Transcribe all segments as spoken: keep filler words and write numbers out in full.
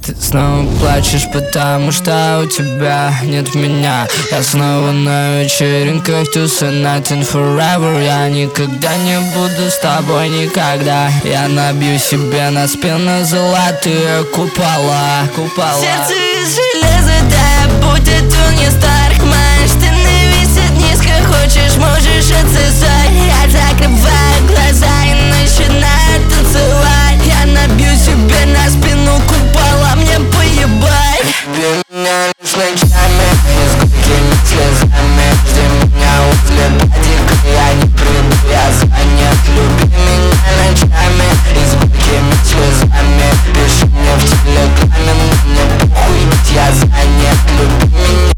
Ты снова плачешь, потому что у тебя нет меня. Я снова на вечеринках туса nothing forever. Я никогда не буду с тобой, никогда. Я набью себе на спину золотые купола, купола. Сердце из железа, да, будет он не старых маешь. Ты нависит низко, хочешь, можешь отсосать. Я закрываю глаза и начинаю танцевать. Я набью себе на спину купола, мне поебать. Люби меня лишь ночами и с горькими слезами. Жди меня возле дадика, я не приду, я занят. Люби меня ночами и с горькими слезами. Пиши мне в телеграме, но мне похуй, ведь я занят. Люби меня.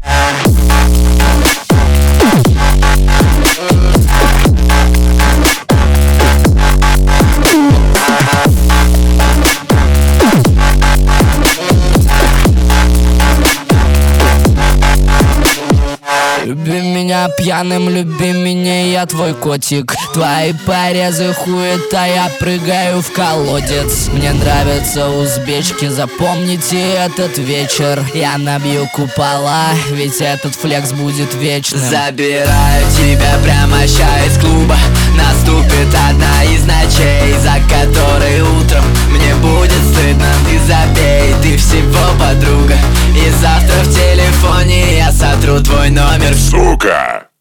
Люби меня пьяным, люби меня, я твой котик. Твои порезы хуета, я прыгаю в колодец. Мне нравятся узбечки, запомните этот вечер. Я набью купола, ведь этот флекс будет вечным. Забираю тебя прямо ща из клуба. Наступит одна из ночей, за которой утром мне будет стыдно. Ты забей, ты всего подруга. И завтра в телефоне я сотру твой номер. Сука!